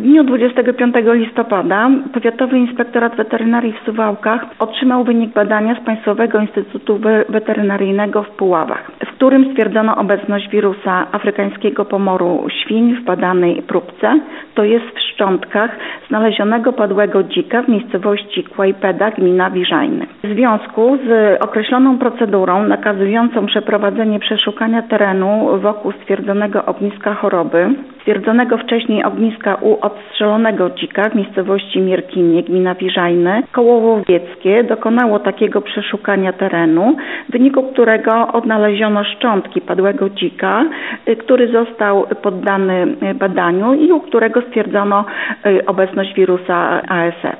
dniu 25 listopada Powiatowy Inspektorat Weterynarii w Suwałkach otrzymał wynik badania z Państwowego Instytutu Weterynaryjnego w Puławach, w którym stwierdzono obecność wirusa afrykańskiego pomoru świń w badanej próbce, to jest w szczątkach znalezionego padłego dzika w miejscowości Kłajpeda, gmina Wiżajny. W związku z określoną procedurą nakazującą przeprowadzenie przeszukania terenu wokół stwierdzonego ogniska choroby, stwierdzonego wcześniej ogniska u odstrzelonego dzika w miejscowości Mierkinie, gmina Wiżajny, koło łowieckie dokonało takiego przeszukania terenu, w wyniku którego odnaleziono szczątki padłego dzika, który został poddany badaniu i u którego stwierdzono obecność wirusa ASF.